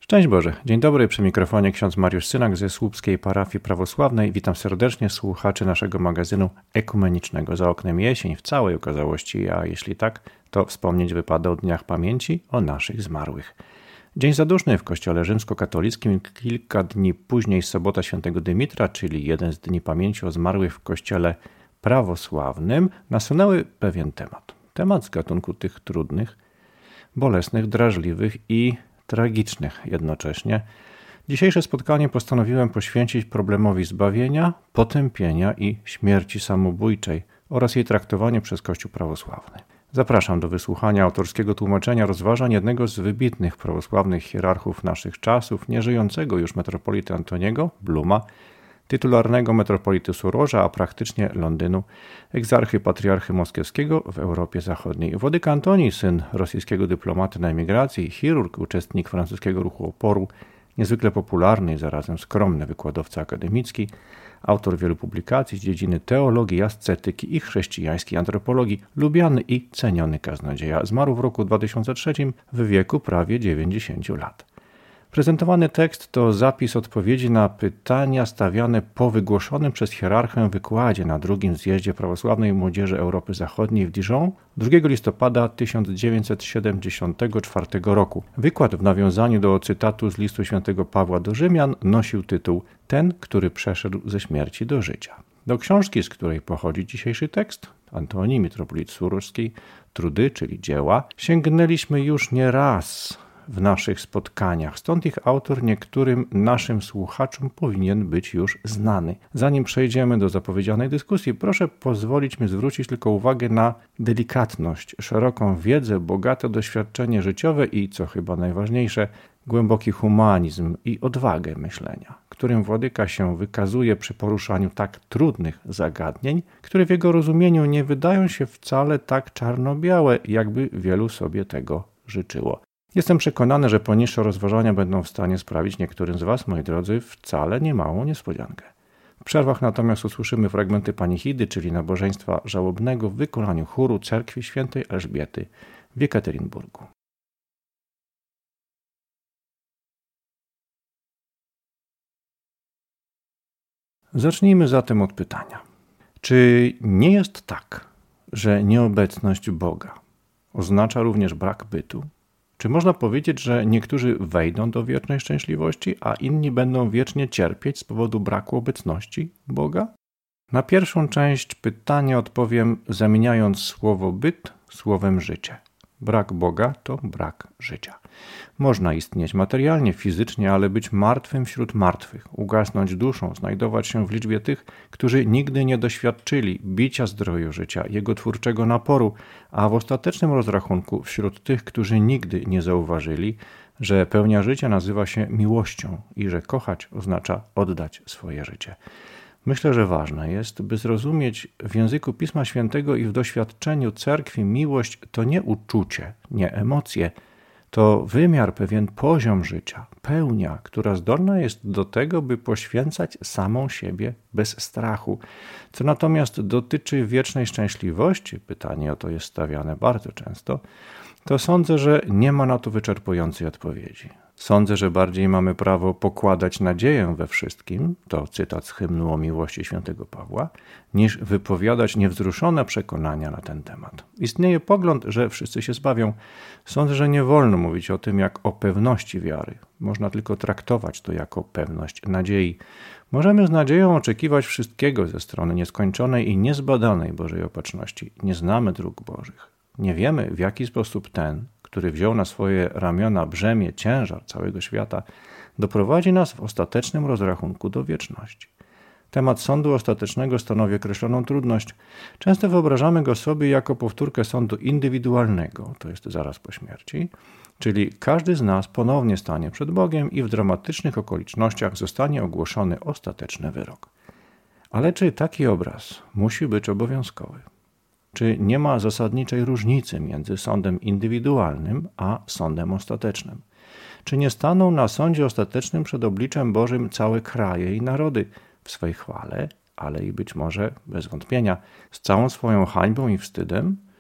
Szczęść Boże, dzień dobry, przy mikrofonie ksiądz Mariusz Synak ze Słupskiej Parafii Prawosławnej. Witam serdecznie słuchaczy naszego magazynu ekumenicznego. Za oknem jesień w całej okazałości, a jeśli tak, to wspomnieć wypada o dniach pamięci o naszych zmarłych. Dzień zaduszny w kościele rzymskokatolickim, kilka dni później sobota świętego Dymitra, czyli jeden z dni pamięci o zmarłych w kościele prawosławnym, nasunęły pewien temat. Temat z gatunku tych trudnych, bolesnych, drażliwych i tragicznych jednocześnie. Dzisiejsze spotkanie postanowiłem poświęcić problemowi zbawienia, potępienia i śmierci samobójczej oraz jej traktowaniu przez Kościół prawosławny. Zapraszam do wysłuchania autorskiego tłumaczenia rozważań jednego z wybitnych prawosławnych hierarchów naszych czasów, nieżyjącego już metropolity Antoniego Bluma, tytularnego metropolity Suroża, a praktycznie Londynu, egzarchy patriarchy moskiewskiego w Europie Zachodniej. Włodyka Antoni, syn rosyjskiego dyplomaty na emigracji, chirurg, uczestnik francuskiego ruchu oporu, niezwykle popularny i zarazem skromny wykładowca akademicki, autor wielu publikacji z dziedziny teologii, ascetyki i chrześcijańskiej antropologii, lubiany i ceniony kaznodzieja. Zmarł w roku 2003 w wieku prawie 90 lat. Prezentowany tekst to zapis odpowiedzi na pytania stawiane po wygłoszonym przez hierarchę wykładzie na drugim zjeździe prawosławnej młodzieży Europy Zachodniej w Dijon 2 listopada 1974 roku. Wykład w nawiązaniu do cytatu z listu świętego Pawła do Rzymian nosił tytuł „Ten, który przeszedł ze śmierci do życia”. Do książki, z której pochodzi dzisiejszy tekst, Antoni, mitropolit surożski, Trudy, czyli dzieła, sięgnęliśmy już nie raz w naszych spotkaniach, stąd ich autor niektórym naszym słuchaczom powinien być już znany. Zanim przejdziemy do zapowiedzianej dyskusji, proszę pozwolić mi zwrócić tylko uwagę na delikatność, szeroką wiedzę, bogate doświadczenie życiowe i, co chyba najważniejsze, głęboki humanizm i odwagę myślenia, którym Władyka się wykazuje przy poruszaniu tak trudnych zagadnień, które w jego rozumieniu nie wydają się wcale tak czarno-białe, jakby wielu sobie tego życzyło. Jestem przekonany, że poniższe rozważania będą w stanie sprawić niektórym z Was, moi drodzy, wcale niemałą niespodziankę. W przerwach natomiast usłyszymy fragmenty panichidy, czyli nabożeństwa żałobnego w wykonaniu chóru Cerkwi Świętej Elżbiety w Jekaterynburgu. Zacznijmy zatem od pytania. Czy nie jest tak, że nieobecność Boga oznacza również brak bytu? Czy można powiedzieć, że niektórzy wejdą do wiecznej szczęśliwości, a inni będą wiecznie cierpieć z powodu braku obecności Boga? Na pierwszą część pytania odpowiem zamieniając słowo byt słowem życie. Brak Boga to brak życia. Można istnieć materialnie, fizycznie, ale być martwym wśród martwych, ugasnąć duszą, znajdować się w liczbie tych, którzy nigdy nie doświadczyli bicia zdroju życia, jego twórczego naporu, a w ostatecznym rozrachunku wśród tych, którzy nigdy nie zauważyli, że pełnia życia nazywa się miłością i że kochać oznacza oddać swoje życie. Myślę, że ważne jest, by zrozumieć w języku Pisma Świętego i w doświadczeniu Cerkwi miłość to nie uczucie, nie emocje, to wymiar, pewien poziom życia, pełnia, która zdolna jest do tego, by poświęcać samą siebie bez strachu. Co natomiast dotyczy wiecznej szczęśliwości, pytanie o to jest stawiane bardzo często, to sądzę, że nie ma na to wyczerpującej odpowiedzi. Sądzę, że bardziej mamy prawo pokładać nadzieję we wszystkim, to cytat z hymnu o miłości świętego Pawła, niż wypowiadać niewzruszone przekonania na ten temat. Istnieje pogląd, że wszyscy się zbawią. Sądzę, że nie wolno mówić o tym jak o pewności wiary. Można tylko traktować to jako pewność nadziei. Możemy z nadzieją oczekiwać wszystkiego ze strony nieskończonej i niezbadanej Bożej opatrzności. Nie znamy dróg Bożych. Nie wiemy, w jaki sposób ten, który wziął na swoje ramiona brzemię, ciężar całego świata, doprowadzi nas w ostatecznym rozrachunku do wieczności. Temat sądu ostatecznego stanowi określoną trudność. Często wyobrażamy go sobie jako powtórkę sądu indywidualnego, to jest zaraz po śmierci, czyli każdy z nas ponownie stanie przed Bogiem i w dramatycznych okolicznościach zostanie ogłoszony ostateczny wyrok. Ale czy taki obraz musi być obowiązkowy? Czy nie ma zasadniczej różnicy między sądem indywidualnym a sądem ostatecznym? Czy nie staną na sądzie ostatecznym przed obliczem Bożym całe kraje i narody w swej chwale, ale i być może, bez wątpienia, z całą swoją hańbą i wstydem?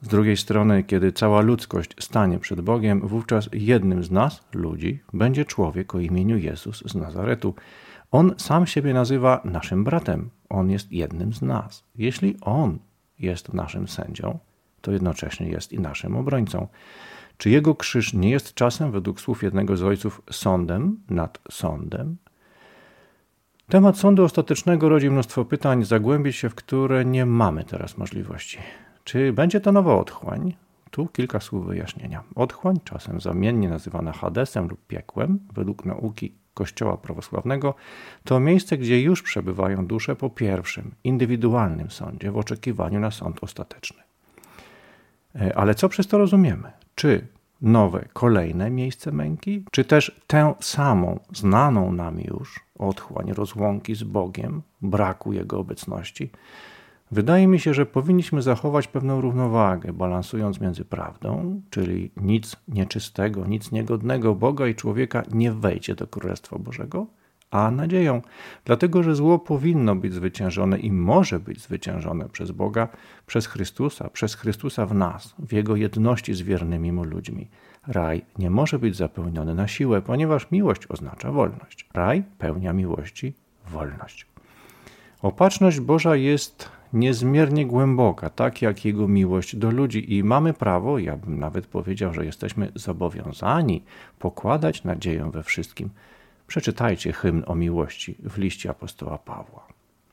Z drugiej strony, kiedy cała ludzkość stanie przed Bogiem, wówczas jednym z nas, ludzi, będzie człowiek o imieniu Jezus z Nazaretu. On sam siebie nazywa naszym bratem. On jest jednym z nas. Jeśli On jest naszym sędzią, to jednocześnie jest i naszym obrońcą. Czy Jego krzyż nie jest czasem, według słów jednego z ojców, sądem nad sądem? Temat sądu ostatecznego rodzi mnóstwo pytań, zagłębić się w które nie mamy teraz możliwości. Czy będzie to nowa otchłań? Tu kilka słów wyjaśnienia. Otchłań, czasem zamiennie nazywana Hadesem lub piekłem, według nauki Kościoła prawosławnego, to miejsce, gdzie już przebywają dusze po pierwszym, indywidualnym sądzie w oczekiwaniu na sąd ostateczny. Ale co przez to rozumiemy? Czy nowe, kolejne miejsce męki? Czy też tę samą, znaną nam już otchłań rozłąki z Bogiem, braku Jego obecności? Wydaje mi się, że powinniśmy zachować pewną równowagę, balansując między prawdą, czyli nic nieczystego, nic niegodnego Boga i człowieka nie wejdzie do Królestwa Bożego, a nadzieją, dlatego że zło powinno być zwyciężone i może być zwyciężone przez Boga, przez Chrystusa w nas, w Jego jedności z wiernymi Mu ludźmi. Raj nie może być zapełniony na siłę, ponieważ miłość oznacza wolność. Raj pełnia miłości wolność. Opatrzność Boża jest niezmiernie głęboka, tak jak Jego miłość do ludzi i mamy prawo, ja bym nawet powiedział, że jesteśmy zobowiązani pokładać nadzieję we wszystkim. Przeczytajcie hymn o miłości w liście apostoła Pawła.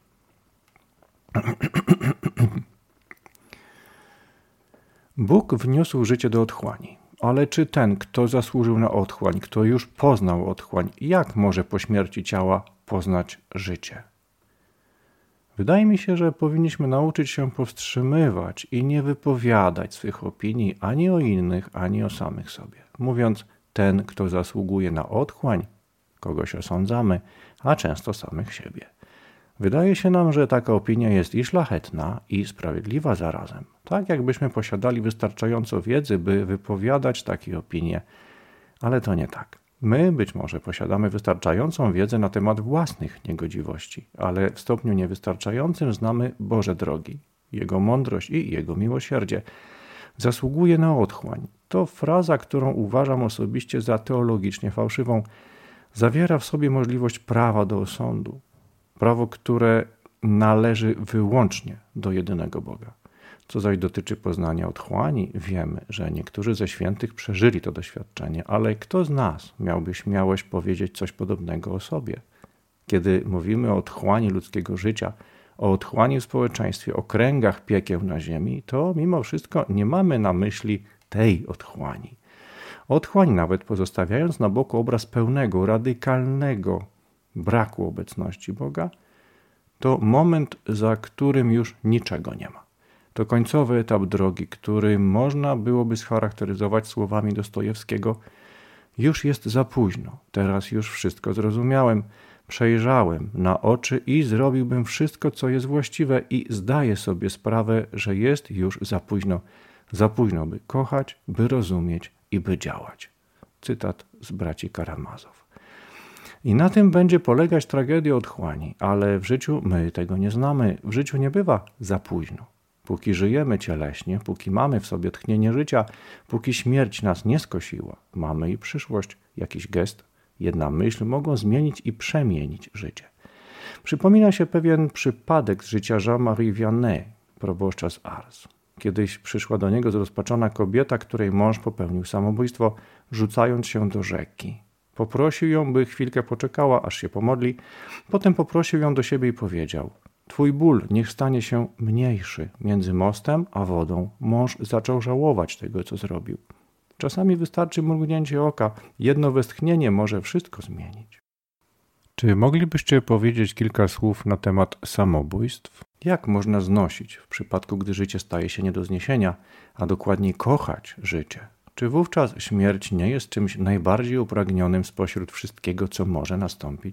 Bóg wniósł życie do otchłani, ale czy ten, kto zasłużył na otchłań, kto już poznał otchłań, jak może po śmierci ciała poznać życie? Wydaje mi się, że powinniśmy nauczyć się powstrzymywać i nie wypowiadać swych opinii ani o innych, ani o samych sobie. Mówiąc, ten, kto zasługuje na otchłań, kogoś osądzamy, a często samych siebie. Wydaje się nam, że taka opinia jest i szlachetna, i sprawiedliwa zarazem. Tak jakbyśmy posiadali wystarczająco wiedzy, by wypowiadać takie opinie, ale to nie tak. My być może posiadamy wystarczającą wiedzę na temat własnych niegodziwości, ale w stopniu niewystarczającym znamy Boże drogi, Jego mądrość i Jego miłosierdzie. Zasługuje na otchłań. To fraza, którą uważam osobiście za teologicznie fałszywą. Zawiera w sobie możliwość prawa do osądu. Prawo, które należy wyłącznie do jedynego Boga. Co zaś dotyczy poznania otchłani, wiemy, że niektórzy ze świętych przeżyli to doświadczenie, ale kto z nas miałby śmiałość powiedzieć coś podobnego o sobie? Kiedy mówimy o otchłani ludzkiego życia, o otchłani w społeczeństwie, o kręgach piekieł na ziemi, to mimo wszystko nie mamy na myśli tej otchłani. Otchłań, nawet pozostawiając na boku obraz pełnego, radykalnego braku obecności Boga, to moment, za którym już niczego nie ma. To końcowy etap drogi, który można byłoby scharakteryzować słowami Dostojewskiego: już jest za późno, teraz już wszystko zrozumiałem, przejrzałem na oczy i zrobiłbym wszystko, co jest właściwe i zdaję sobie sprawę, że jest już za późno, by kochać, by rozumieć i by działać. Cytat z braci Karamazow. I na tym będzie polegać tragedia otchłani, ale w życiu my tego nie znamy. W życiu nie bywa za późno. Póki żyjemy cieleśnie, póki mamy w sobie tchnienie życia, póki śmierć nas nie skosiła, mamy i przyszłość, jakiś gest, jedna myśl mogą zmienić i przemienić życie. Przypomina się pewien przypadek z życia Jean-Marie Vianney, proboszcza z Ars. Kiedyś przyszła do niego zrozpaczona kobieta, której mąż popełnił samobójstwo, rzucając się do rzeki. Poprosił ją, by chwilkę poczekała, aż się pomodli. Potem poprosił ją do siebie i powiedział: twój ból niech stanie się mniejszy między mostem a wodą. Mąż zaczął żałować tego, co zrobił. Czasami wystarczy mrugnięcie oka. Jedno westchnienie może wszystko zmienić. Czy moglibyście powiedzieć kilka słów na temat samobójstw? Jak można znosić w przypadku, gdy życie staje się nie do zniesienia, a dokładniej kochać życie? Czy wówczas śmierć nie jest czymś najbardziej upragnionym spośród wszystkiego, co może nastąpić?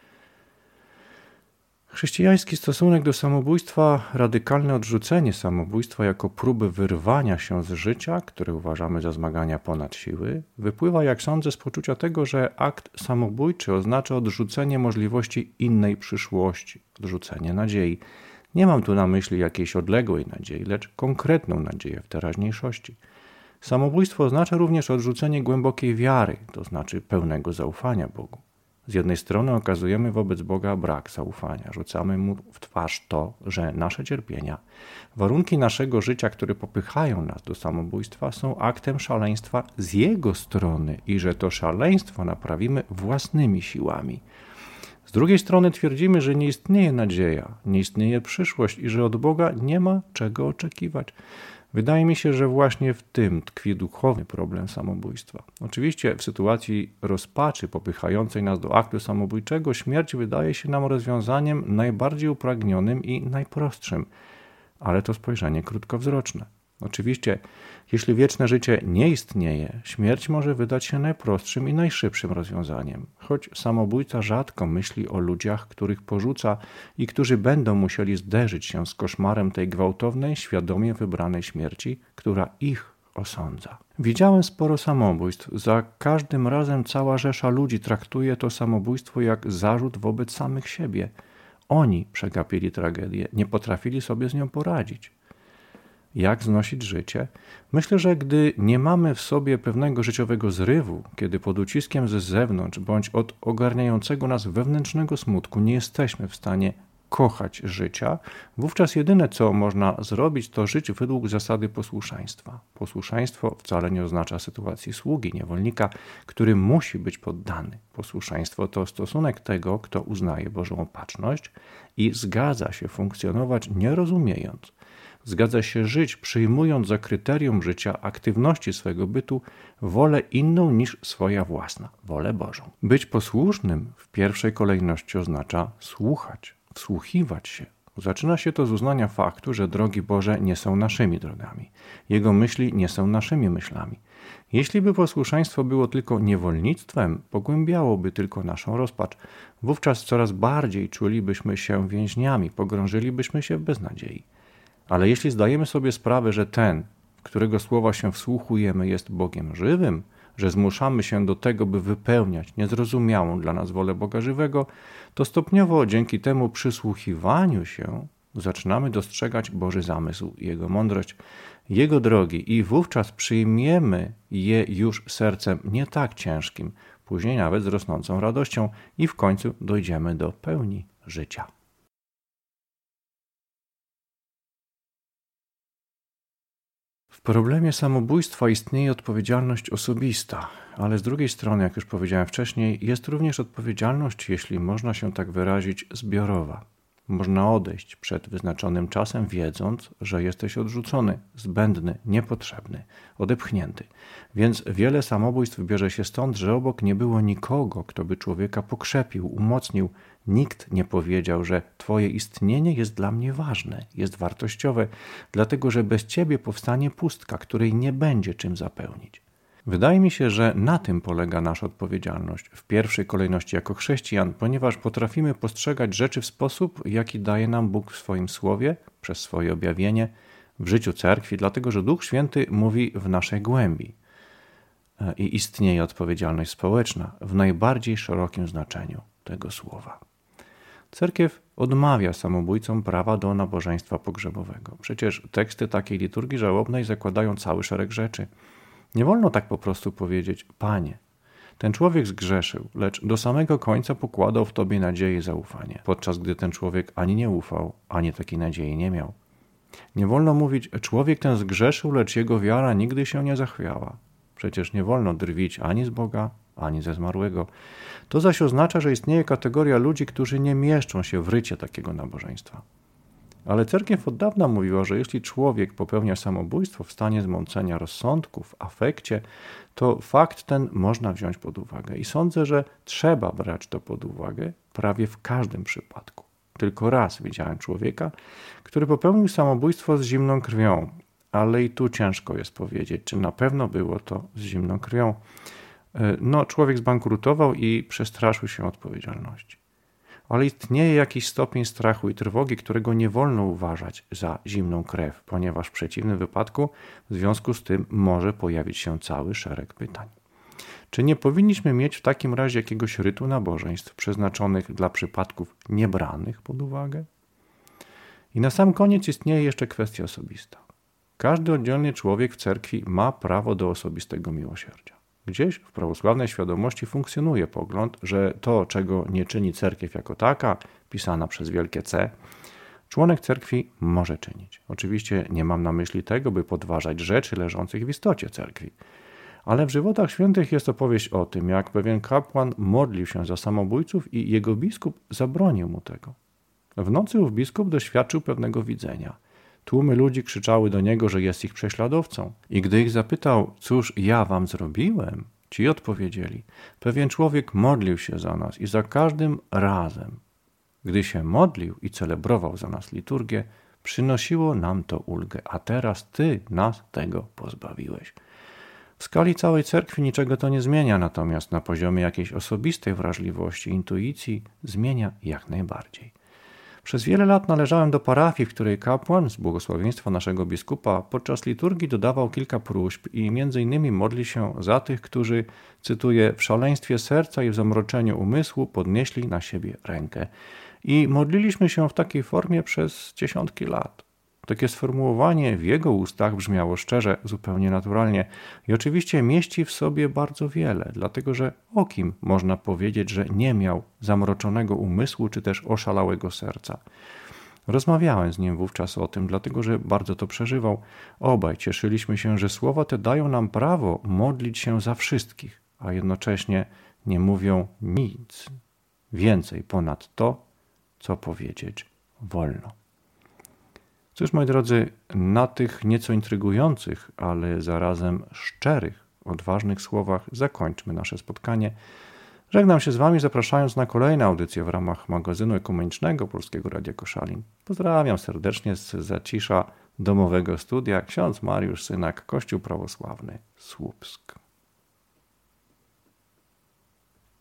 Chrześcijański stosunek do samobójstwa, radykalne odrzucenie samobójstwa jako próby wyrwania się z życia, które uważamy za zmagania ponad siły, wypływa, jak sądzę, z poczucia tego, że akt samobójczy oznacza odrzucenie możliwości innej przyszłości, odrzucenie nadziei. Nie mam tu na myśli jakiejś odległej nadziei, lecz konkretną nadzieję w teraźniejszości. Samobójstwo oznacza również odrzucenie głębokiej wiary, to znaczy pełnego zaufania Bogu. Z jednej strony okazujemy wobec Boga brak zaufania, rzucamy Mu w twarz to, że nasze cierpienia, warunki naszego życia, które popychają nas do samobójstwa, są aktem szaleństwa z Jego strony i że to szaleństwo naprawimy własnymi siłami. Z drugiej strony twierdzimy, że nie istnieje nadzieja, nie istnieje przyszłość i że od Boga nie ma czego oczekiwać. Wydaje mi się, że właśnie w tym tkwi duchowy problem samobójstwa. Oczywiście w sytuacji rozpaczy popychającej nas do aktu samobójczego śmierć wydaje się nam rozwiązaniem najbardziej upragnionym i najprostszym, ale to spojrzenie krótkowzroczne. Oczywiście, jeśli wieczne życie nie istnieje, śmierć może wydać się najprostszym i najszybszym rozwiązaniem. Choć samobójca rzadko myśli o ludziach, których porzuca i którzy będą musieli zderzyć się z koszmarem tej gwałtownej, świadomie wybranej śmierci, która ich osądza. Widziałem sporo samobójstw. Za każdym razem cała rzesza ludzi traktuje to samobójstwo jak zarzut wobec samych siebie. Oni przegapili tragedię, nie potrafili sobie z nią poradzić. Jak znosić życie? Myślę, że gdy nie mamy w sobie pewnego życiowego zrywu, kiedy pod uciskiem z zewnątrz bądź od ogarniającego nas wewnętrznego smutku nie jesteśmy w stanie kochać życia, wówczas jedyne, co można zrobić, to żyć według zasady posłuszeństwa. Posłuszeństwo wcale nie oznacza sytuacji sługi, niewolnika, który musi być poddany. Posłuszeństwo to stosunek tego, kto uznaje Bożą opatrzność i zgadza się funkcjonować nie rozumiejąc. Zgadza się żyć, przyjmując za kryterium życia aktywności swego bytu wolę inną niż swoja własna, wolę Bożą. Być posłusznym w pierwszej kolejności oznacza słuchać, wsłuchiwać się. Zaczyna się to z uznania faktu, że drogi Boże nie są naszymi drogami. Jego myśli nie są naszymi myślami. Jeśli by posłuszeństwo było tylko niewolnictwem, pogłębiałoby tylko naszą rozpacz. Wówczas coraz bardziej czulibyśmy się więźniami, pogrążylibyśmy się w beznadziei. Ale jeśli zdajemy sobie sprawę, że ten, w którego słowa się wsłuchujemy, jest Bogiem żywym, że zmuszamy się do tego, by wypełniać niezrozumiałą dla nas wolę Boga żywego, to stopniowo dzięki temu przysłuchiwaniu się zaczynamy dostrzegać Boży zamysł, Jego mądrość, Jego drogi i wówczas przyjmiemy je już sercem nie tak ciężkim, później nawet z rosnącą radością i w końcu dojdziemy do pełni życia. W problemie samobójstwa istnieje odpowiedzialność osobista, ale z drugiej strony, jak już powiedziałem wcześniej, jest również odpowiedzialność, jeśli można się tak wyrazić, zbiorowa. Można odejść przed wyznaczonym czasem, wiedząc, że jesteś odrzucony, zbędny, niepotrzebny, odepchnięty. Więc wiele samobójstw bierze się stąd, że obok nie było nikogo, kto by człowieka pokrzepił, umocnił. Nikt nie powiedział, że Twoje istnienie jest dla mnie ważne, jest wartościowe, dlatego że bez Ciebie powstanie pustka, której nie będzie czym zapełnić. Wydaje mi się, że na tym polega nasza odpowiedzialność, w pierwszej kolejności jako chrześcijan, ponieważ potrafimy postrzegać rzeczy w sposób, jaki daje nam Bóg w swoim słowie, przez swoje objawienie, w życiu cerkwi, dlatego że Duch Święty mówi w naszej głębi. I istnieje odpowiedzialność społeczna w najbardziej szerokim znaczeniu tego słowa. Cerkiew odmawia samobójcom prawa do nabożeństwa pogrzebowego. Przecież teksty takiej liturgii żałobnej zakładają cały szereg rzeczy. Nie wolno tak po prostu powiedzieć: Panie, ten człowiek zgrzeszył, lecz do samego końca pokładał w Tobie nadzieję i zaufanie, podczas gdy ten człowiek ani nie ufał, ani takiej nadziei nie miał. Nie wolno mówić: człowiek ten zgrzeszył, lecz jego wiara nigdy się nie zachwiała. Przecież nie wolno drwić ani z Boga, ani ze zmarłego. To zaś oznacza, że istnieje kategoria ludzi, którzy nie mieszczą się w rycie takiego nabożeństwa. Ale cerkiew od dawna mówiła, że jeśli człowiek popełnia samobójstwo w stanie zmącenia rozsądku, w afekcie, to fakt ten można wziąć pod uwagę. I sądzę, że trzeba brać to pod uwagę prawie w każdym przypadku. Tylko raz widziałem człowieka, który popełnił samobójstwo z zimną krwią, ale i tu ciężko jest powiedzieć, czy na pewno było to z zimną krwią. Człowiek zbankrutował i przestraszył się odpowiedzialności. Ale istnieje jakiś stopień strachu i trwogi, którego nie wolno uważać za zimną krew, ponieważ w przeciwnym wypadku w związku z tym może pojawić się cały szereg pytań. Czy nie powinniśmy mieć w takim razie jakiegoś rytu nabożeństw przeznaczonych dla przypadków niebranych pod uwagę? I na sam koniec istnieje jeszcze kwestia osobista. Każdy oddzielny człowiek w cerkwi ma prawo do osobistego miłosierdzia. Gdzieś w prawosławnej świadomości funkcjonuje pogląd, że to, czego nie czyni cerkiew jako taka, pisana przez wielkie C, członek cerkwi może czynić. Oczywiście nie mam na myśli tego, by podważać rzeczy leżących w istocie cerkwi. Ale w żywotach świętych jest opowieść o tym, jak pewien kapłan modlił się za samobójców i jego biskup zabronił mu tego. W nocy ów biskup doświadczył pewnego widzenia. Tłumy ludzi krzyczały do niego, że jest ich prześladowcą. I gdy ich zapytał, cóż ja wam zrobiłem, ci odpowiedzieli, pewien człowiek modlił się za nas i za każdym razem, gdy się modlił i celebrował za nas liturgię, przynosiło nam to ulgę, a teraz ty nas tego pozbawiłeś. W skali całej cerkwi niczego to nie zmienia, natomiast na poziomie jakiejś osobistej wrażliwości, intuicji zmienia jak najbardziej. Przez wiele lat należałem do parafii, w której kapłan z błogosławieństwa naszego biskupa podczas liturgii dodawał kilka próśb i między innymi modli się za tych, którzy, cytuję, w szaleństwie serca i w zamroczeniu umysłu podnieśli na siebie rękę. I modliliśmy się w takiej formie przez dziesiątki lat. Takie sformułowanie w jego ustach brzmiało szczerze, zupełnie naturalnie i oczywiście mieści w sobie bardzo wiele, dlatego że o kim można powiedzieć, że nie miał zamroczonego umysłu czy też oszalałego serca. Rozmawiałem z nim wówczas o tym, dlatego że bardzo to przeżywał. Obaj cieszyliśmy się, że słowa te dają nam prawo modlić się za wszystkich, a jednocześnie nie mówią nic więcej ponad to, co powiedzieć wolno. Cóż, moi drodzy, na tych nieco intrygujących, ale zarazem szczerych, odważnych słowach zakończmy nasze spotkanie. Żegnam się z wami, zapraszając na kolejne audycje w ramach magazynu ekumenicznego Polskiego Radia Koszalin. Pozdrawiam serdecznie z zacisza domowego studia ksiądz Mariusz Synak, Kościół Prawosławny Słupsk.